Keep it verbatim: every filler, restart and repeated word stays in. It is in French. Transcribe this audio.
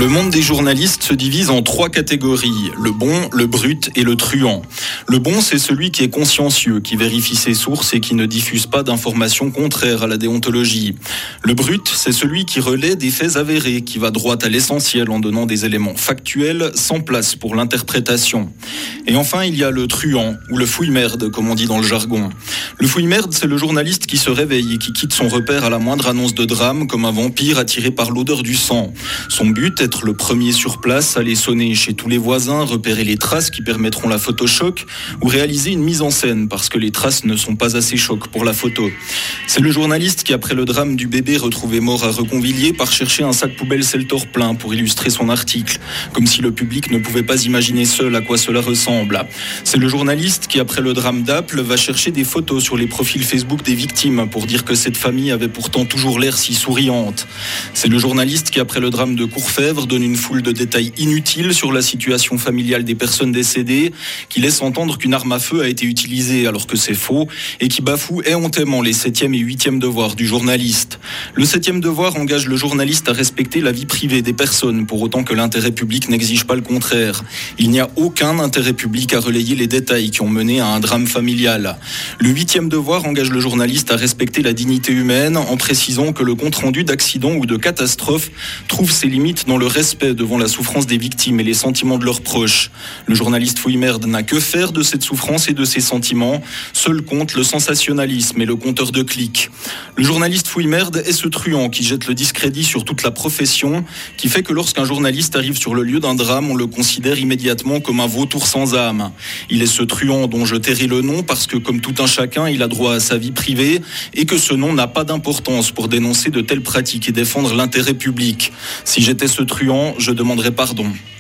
Le monde des journalistes se divise en trois catégories, le bon, le brut et le truand. Le bon, c'est celui qui est consciencieux, qui vérifie ses sources et qui ne diffuse pas d'informations contraires à la déontologie. Le brut, c'est celui qui relaie des faits avérés, qui va droit à l'essentiel en donnant des éléments factuels sans place pour l'interprétation. Et enfin, il y a le truand, ou le fouille-merde, comme on dit dans le jargon. Le fouille-merde, c'est le journaliste qui se réveille et qui quitte son repère à la moindre annonce de drame, comme un vampire attiré par l'odeur du sang. Son but, être le premier sur place, aller sonner chez tous les voisins, repérer les traces qui permettront la photo choc ou réaliser une mise en scène parce que les traces ne sont pas assez choc pour la photo. C'est le journaliste qui, après le drame du bébé retrouvé mort à Reconvilier, part chercher un sac poubelle Seltor plein pour illustrer son article, comme si le public ne pouvait pas imaginer seul à quoi cela ressemble. C'est le journaliste qui, après le drame d'Apple, va chercher des photos sur les profils Facebook des victimes pour dire que cette famille avait pourtant toujours l'air si souriante. C'est le journaliste qui, après le drame de Courfèvre, donne une foule de détails inutiles sur la situation familiale des personnes décédées, qui laisse entendre qu'une arme à feu a été utilisée alors que c'est faux, et qui bafoue éhontément les septième et huitième devoirs du journaliste. Le septième devoir engage le journaliste à respecter la vie privée des personnes, pour autant que l'intérêt public n'exige pas le contraire. Il n'y a aucun intérêt public à relayer les détails qui ont mené à un drame familial. Le huitième devoir engage le journaliste à respecter la dignité humaine, en précisant que le compte-rendu d'accident ou de catastrophe trouve ses limites dans le respect devant la souffrance des victimes et les sentiments de leurs proches. Le journaliste fouille-merde n'a que faire de cette souffrance et de ses sentiments. Seul compte le sensationnalisme et le compteur de clics. Le journaliste fouille-merde est ce truand qui jette le discrédit sur toute la profession, qui fait que lorsqu'un journaliste arrive sur le lieu d'un drame, on le considère immédiatement comme un vautour sans âme. Il est ce truand dont je tairai le nom parce que, comme tout un chacun, il a droit à sa vie privée et que ce nom n'a pas d'importance pour dénoncer de telles pratiques et défendre l'intérêt public. Si j'étais ce truand, je demanderais pardon.